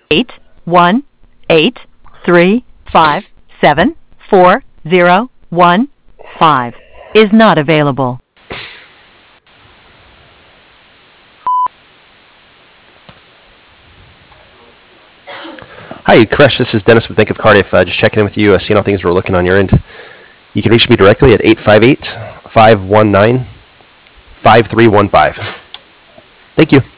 818-357-4015 is not available. Hi, Koresh. This is Dennis with Bank of Cardiff. Just checking in with you, seeing how things were looking on your end. You can reach me directly at 858-519-5315. Thank you.